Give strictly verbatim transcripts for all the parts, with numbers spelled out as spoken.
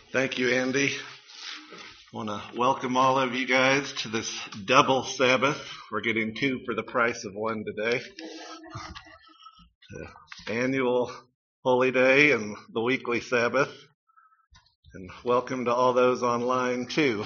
Thank you, Andy. I want to welcome all of you guys to this double Sabbath. We're getting two for the price of one today. The annual Holy Day and the weekly Sabbath. And welcome to all those online too.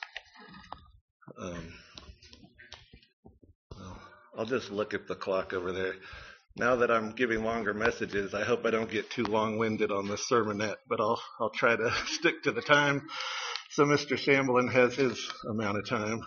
Um, well, I'll just look at the clock over there. Now that I'm giving longer messages, I hope I don't get too long-winded on this sermonette, but I'll I'll try to stick to the time so Mister Shamblin has his amount of time.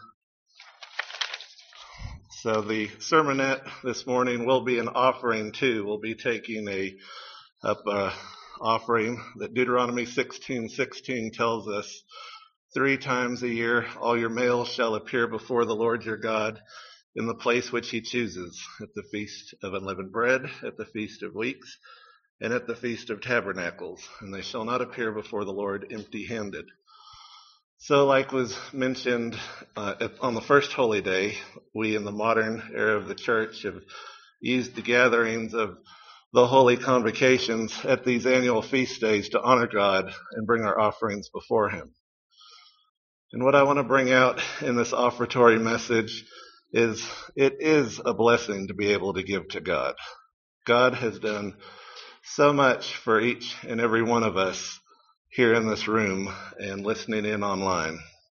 So the sermonette this morning will be an offering too. We'll be taking a up a offering that Deuteronomy sixteen sixteen tells us, three times a year all your males shall appear before the Lord your God in the place which he chooses, at the Feast of Unleavened Bread, at the Feast of Weeks, and at the Feast of Tabernacles, and they shall not appear before the Lord empty-handed. So like was mentioned uh, on the first holy day, we in the modern era of the church have used the gatherings of the holy convocations at these annual feast days to honor God and bring our offerings before him. And what I want to bring out in this offertory message is it is a blessing to be able to give to God. God has done so much for each and every one of us here in this room and listening in online.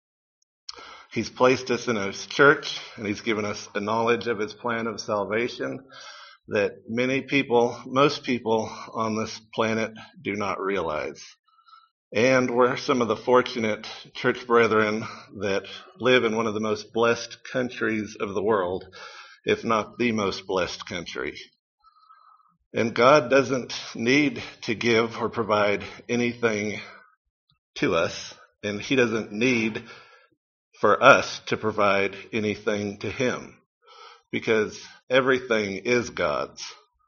He's placed us in his church, and he's given us a knowledge of his plan of salvation that many people, most people on this planet do not realize. And we're some of the fortunate church brethren that live in one of the most blessed countries of the world, if not the most blessed country. And God doesn't need to give or provide anything to us, and he doesn't need for us to provide anything to him, because everything is God's.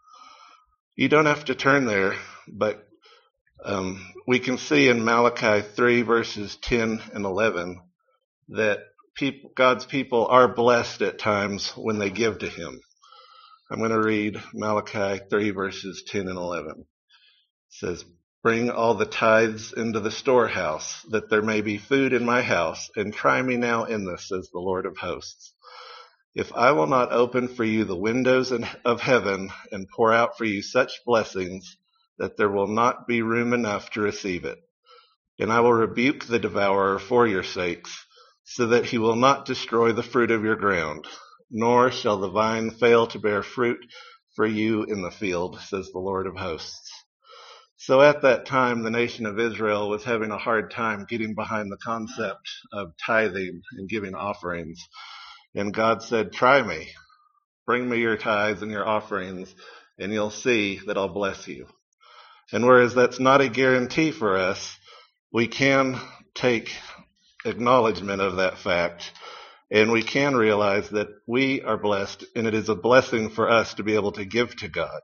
You don't have to turn there, but Um, we can see in Malachi three verses ten and eleven that people, God's people are blessed at times when they give to him. I'm going to read Malachi three verses ten and eleven. It says, "Bring all the tithes into the storehouse, that there may be food in my house, and try me now in this, says the Lord of hosts. If I will not open for you the windows of heaven and pour out for you such blessings that there will not be room enough to receive it. And I will rebuke the devourer for your sakes, so that he will not destroy the fruit of your ground, nor shall the vine fail to bear fruit for you in the field, says the Lord of hosts." So at that time, the nation of Israel was having a hard time getting behind the concept of tithing and giving offerings. And God said, "Try me. Bring me your tithes and your offerings, and you'll see that I'll bless you." And whereas that's not a guarantee for us, we can take acknowledgement of that fact, and we can realize that we are blessed, and it is a blessing for us to be able to give to God.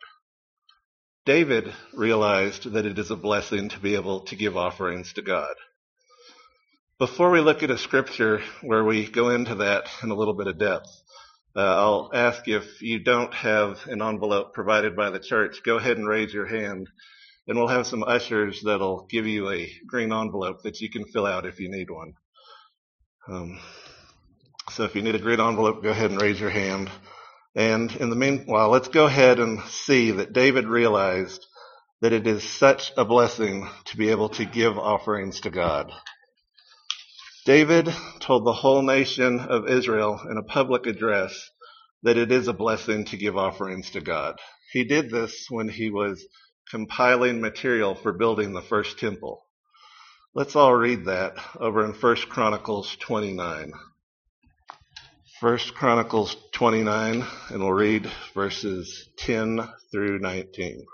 David realized that it is a blessing to be able to give offerings to God. Before we look at a scripture where we go into that in a little bit of depth, uh, I'll ask if you don't have an envelope provided by the church, go ahead and raise your hand. And we'll have some ushers that'll give you a green envelope that you can fill out if you need one. Um, so if you need a green envelope, go ahead and raise your hand. And in the meanwhile, let's go ahead and see that David realized that it is such a blessing to be able to give offerings to God. David told the whole nation of Israel in a public address that it is a blessing to give offerings to God. He did this when he was compiling material for building the first temple. Let's all read that over in First Chronicles twenty-nine. First Chronicles twenty-nine, and we'll read verses ten through nineteen.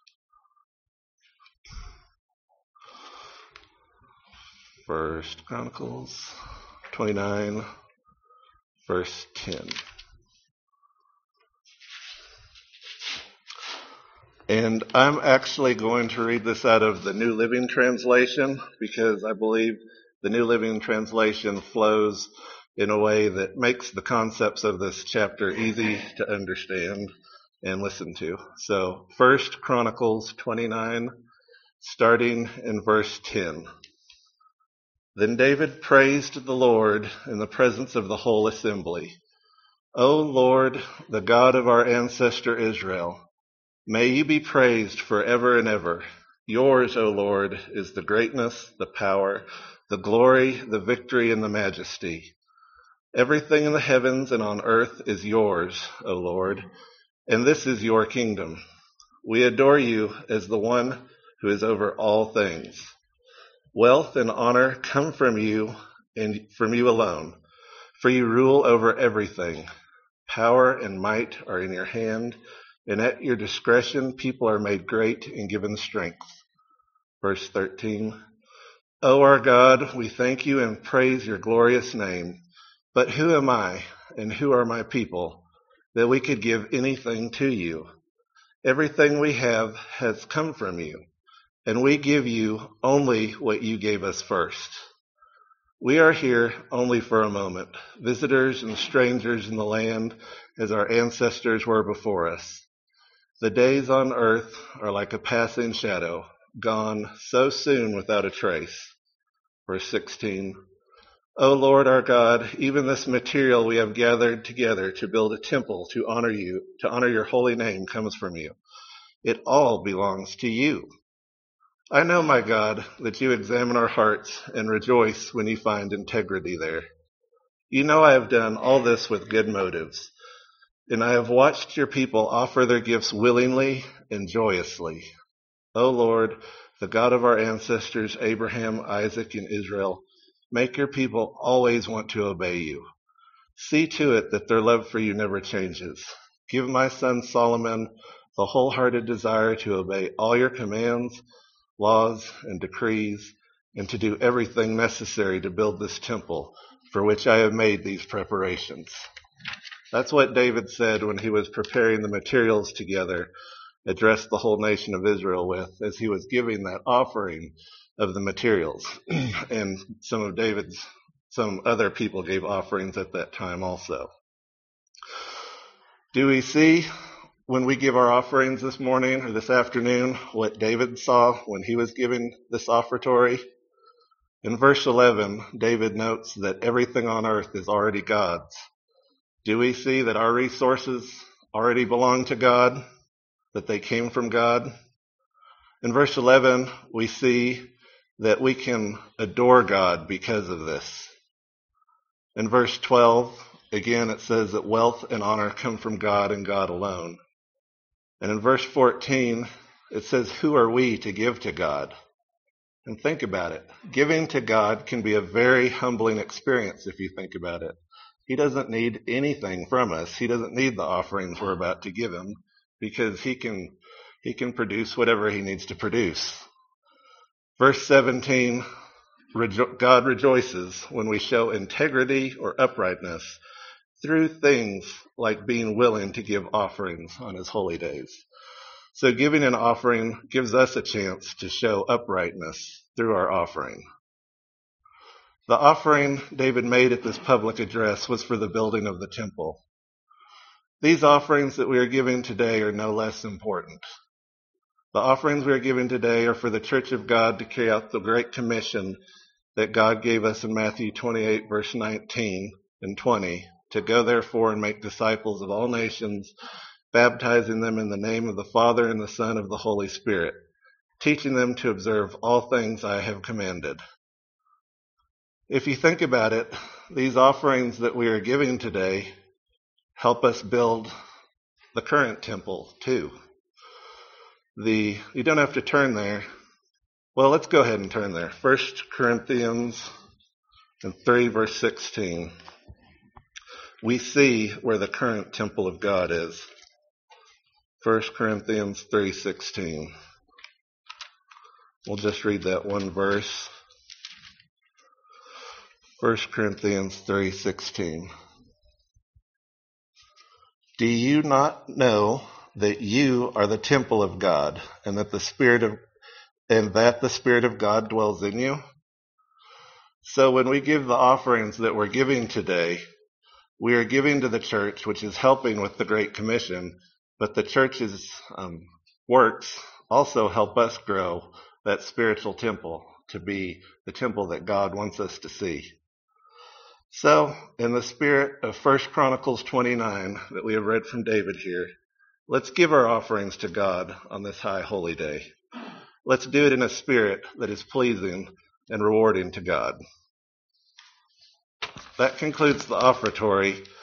First Chronicles twenty-nine, verse ten. And I'm actually going to read this out of the New Living Translation because I believe the New Living Translation flows in a way that makes the concepts of this chapter easy to understand and listen to. So First Chronicles twenty-nine, starting in verse ten. Then David praised the Lord in the presence of the whole assembly. O Lord, the God of our ancestor Israel, may you be praised forever and ever. Yours, O Lord, is the greatness, the power, the glory, the victory, and the majesty. Everything in the heavens and on earth is yours, O Lord, and this is your kingdom. We adore you as the one who is over all things. Wealth and honor come from you and from you alone, for you rule over everything. Power and might are in your hand, and at your discretion people are made great and given strength. Verse thirteen. O our God, we thank you and praise your glorious name. But who am I and who are my people that we could give anything to you? Everything we have has come from you, and we give you only what you gave us first. We are here only for a moment, visitors and strangers in the land as our ancestors were before us. The days on earth are like a passing shadow, gone so soon without a trace. Verse sixteen. O Lord our God, even this material we have gathered together to build a temple to honor you, to honor your holy name comes from you. It all belongs to you. I know, my God, that you examine our hearts and rejoice when you find integrity there. You know I have done all this with good motives, and I have watched your people offer their gifts willingly and joyously. O Lord, the God of our ancestors, Abraham, Isaac, and Israel, make your people always want to obey you. See to it that their love for you never changes. Give my son Solomon the wholehearted desire to obey all your commands, laws, and decrees, and to do everything necessary to build this temple for which I have made these preparations. That's what David said when he was preparing the materials together, addressed the whole nation of Israel with, as he was giving that offering of the materials. And some of David's, some other people gave offerings at that time also. Do we see when we give our offerings this morning or this afternoon what David saw when he was giving this offertory? In verse eleven, David notes that everything on earth is already God's. Do we see that our resources already belong to God, that they came from God? In verse eleven, we see that we can adore God because of this. In verse twelve, again, it says that wealth and honor come from God and God alone. And in verse fourteen, it says, who are we to give to God? And think about it. Giving to God can be a very humbling experience if you think about it. He doesn't need anything from us. He doesn't need the offerings we're about to give him because he can, he can produce whatever he needs to produce. Verse seventeen, rejo- God rejoices when we show integrity or uprightness through things like being willing to give offerings on his holy days. So giving an offering gives us a chance to show uprightness through our offering. The offering David made at this public address was for the building of the temple. These offerings that we are giving today are no less important. The offerings we are giving today are for the Church of God to carry out the Great Commission that God gave us in Matthew twenty-eight, verse nineteen and twenty, to go therefore and make disciples of all nations, baptizing them in the name of the Father and the Son of the Holy Spirit, teaching them to observe all things I have commanded. If you think about it, these offerings that we are giving today help us build the current temple too. The, you don't have to turn there. Well, let's go ahead and turn there. First Corinthians three, verse sixteen. We see where the current temple of God is. First Corinthians three sixteen. We'll just read that one verse. First Corinthians three sixteen. Do you not know that you are the temple of God, and that the Spirit of and that the Spirit of God dwells in you? So when we give the offerings that we're giving today, we are giving to the church, which is helping with the Great Commission, but the church's um, works also help us grow that spiritual temple, to be the temple that God wants us to see. So, in the spirit of First Chronicles twenty-nine that we have read from David here, let's give our offerings to God on this high holy day. Let's do it in a spirit that is pleasing and rewarding to God. That concludes the offertory.